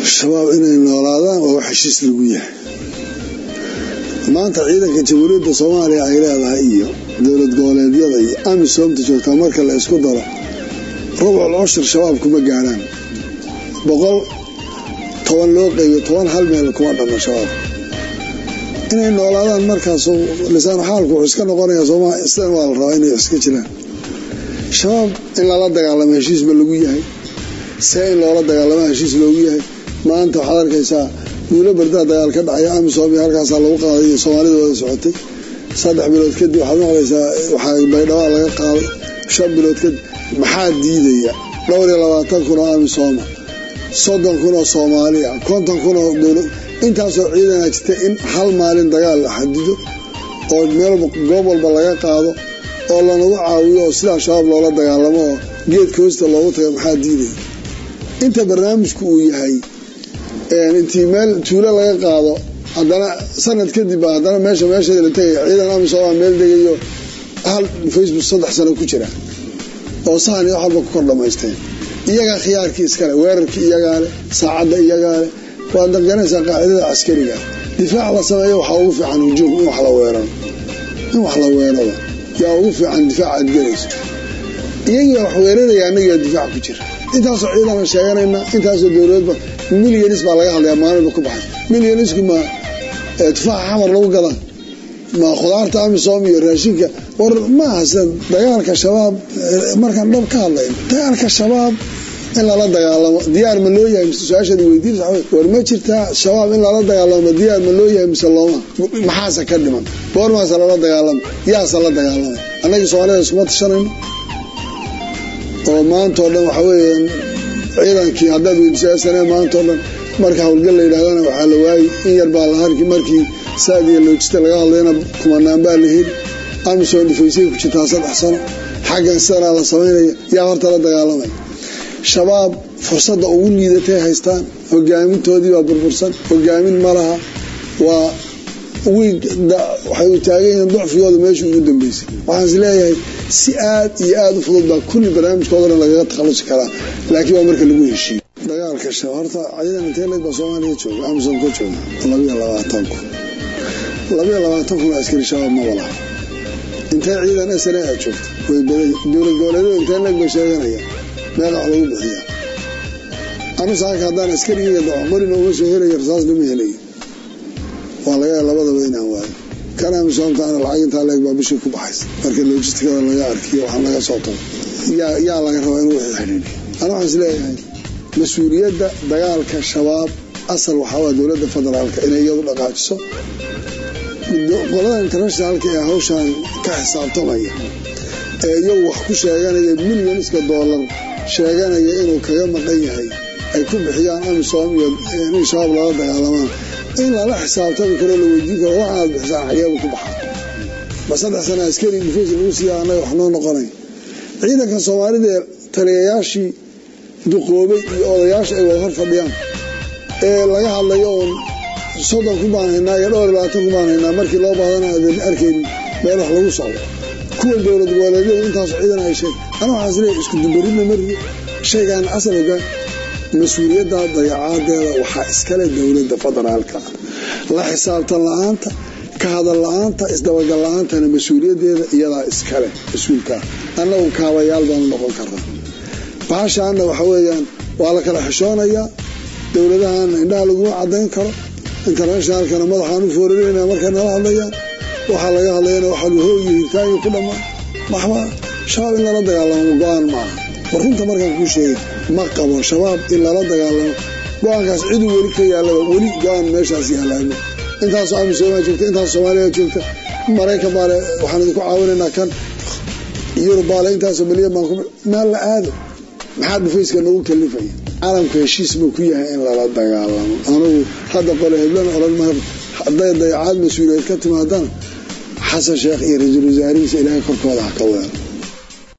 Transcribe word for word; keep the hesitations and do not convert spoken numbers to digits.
shabaab inay noolaadaan oo heshiis lagu yahay maanta ciidanka jamhuuriyadda Soomaaliya ay leedahay iyo dowlad goboleedyada iyo amisoomta joogta marka la isku daro rubuc cashar shabaab kuma gaaraan boqol toban loo qeybiyo toban hal meel kuma dhama shabaab inay noolaadaan markaas lisaan xaalku iska noqonaya Soomaaliya isla wal raba inay iska jiraan shabaab in la dagaalamo heshiis ma lagu yahay say loola dagaalamo heshiis loogu yahay maanta waxa arkaysaa wiilo barda dagaal ka dhacay amisom halkaas lagu qaaday Soomaalida wada socotay saddex bilood kadib waxa maqlaysaa waxa baydhabo laga qaaday shan bilood kadib maxaa diidaya dhowr iyo labaatan kun oo amisom soddon kun oo Soomaaliya konton kun oo dowlad intaas oo ciidan ah jirtay in hal maalin dagaal la xadido oo meel goob walba laga qaado oo la nagu caawiyo sida shabaab loola dagaalamo geedka hoosta loogu tago maxaa diidaya inta barnaamijku uu yahay ee intii meel tuulo laga qaado haddana sanad kadib haddana meesha meesha la tagay ciidan amisom meel degayo hal Facebook saddex sano ku jira oo saani wax walba ku kordhamaysteen iyaga khiyaarkii iskale weerarkii iyaga leh saacada iyaga leh waa danganaysa qaacidada askariga difaac la sameeyo waxa ugu fiican hujum in wax la weeraro in wax la weeraro yaa ugu fiican difaac adgelayso iyaga wax weeraraya anaga difaac ku jira intaas oo ciidan sheeganayna intaas oo dowladba milyanis baa laga hadlayaa maalin ku baxay milyanisku ma difaac xamar lagu gadan ma khudaarta amisom iyo raashinka war ma hasan dagaalka shabaab markaan dhab ka hadlayno dagaalka shabaab in la dagaalamo diyaar ma loo yahay su'aashada weydiin war ma jirtaa shabaab in la dagaalamo diyaar ma loo yahay mise looma maxaasa ka dhiman goormaas la dagaalamo yaa sala dagaalamo anaga Soomaaliya isma tashanayno oo maanta oo dhan waxa weeyaan ciidankii hadda weydiisay maanta oo dhan marka hawlgal la yiraahdo waxa la waayay in yar baa la harkii markii saadiya loojista laga hadlayna kumanaan baa la heli amisom dhifaysay ku jirtaa saddex sano xaggan sara la sameeyay yaa horta la dagaalamay shabaab fursada ugu liidatay haystaan hogaamintoodii waa burbursan hogaamin ma laha waa wiig waxay u taageen ducfiyooda meesha ugu dambeysay waxaan isleeyahay si aad iyo aad u fudud baa kulli barnaamijkooda laga takhalusi karaa laakiin waa marka lagu heshiiyo dagaalka shabaab horta ciidan inteelay baa Soomaaliya jooga amisom ka jooga laba iyo labaatan kun laba iyo labaatan kun askari shabaab ma wala intee ciidan asana ay joogto way baday dowlad goboleedyada intee lag bay sheeganaya meel wax lagu bixiya anu saaka hadaan askariga dhaco marina uga soo helay rasaas lama helay waa laga labadaba inaan waayo kana amisom taana lacag inta leeg baa bishii ku baxaysa marka logistikada laga arkiyo waxa laga soo tago yaa yaa laga rabaa inuu xidhiidhiyo ana waxaan isleeyahay mas'uuliyadda dagaalka shabaab asal waxa waa dowladda federaalka inay iyadu dhaqaajiso qolada internationalka ee hawshan ka xisaabtamaya ee iyagu wax ku sheeganaya milyoniska dollar sheeganaya inuu kaga maqan yahay ay ku bixiyaan amisom iyo in shabaab laga dagaalamaan in la xisaabtami karo la weydiin karo waxa aad bixisaan xayaab ku baxaa bas saddex sano askari difays lagu siiyay wax noo noqonay ciidanka Soomaalida taliyayaashii duqoobay iyo odayaasha ay wada hor fadhiyaan ee laga hadlayo soddon ku baahnaa iyo dhowr iyo labaatan ku baahnaa markii loo baahdana aan arkayn meel wax lagu socdo kuwa dowlad goboleedyada intaas ciidan ay sheeg ana waxa isleeyahay isku dubaridna markii shaygan asalka mas'uuliyadda dayacadeeda waxa iskale dowladda federaalka la xisaabtan la'aanta ka hadal la'aanta isdabagal la'aantana mas'uuliyaddeeda iyada iskale mas'uulka annagu kaabayaal baan noqon karnaa baashaana waxa weeyaan waa la kala xishoonaya dowladahan indhaha lagu cadeyn karo internationalkana madaxaan u foorareyna marka nala hadlayaan waxa laga hadlayna waxa uu hooyay taay ku dhamaan maxba shabaab in la dagaalamo go'aan ma runta markaan ku sheegay ma qabo shabaab in la dagaalamo go'aankaas cid wali ka yaala wali go'aan meeshaas yaalaano intaas oo amisom joogta intaas Soomaaliya joogta Mareykanka baale waxaan idinku caawinaynaa kan Yurub baale intaas milyan baan ku meel la aado maxaa dhufayska nagu kalifay caalamka heshiis buu ku yahay in la dagaalamo anigu hadda qole heblan oran ma haday dayacaad mas'uuliyad ka timaadana xasan sheekh iyo ra'iisul wasaarihiisa ilaahay korkooda ha ka weero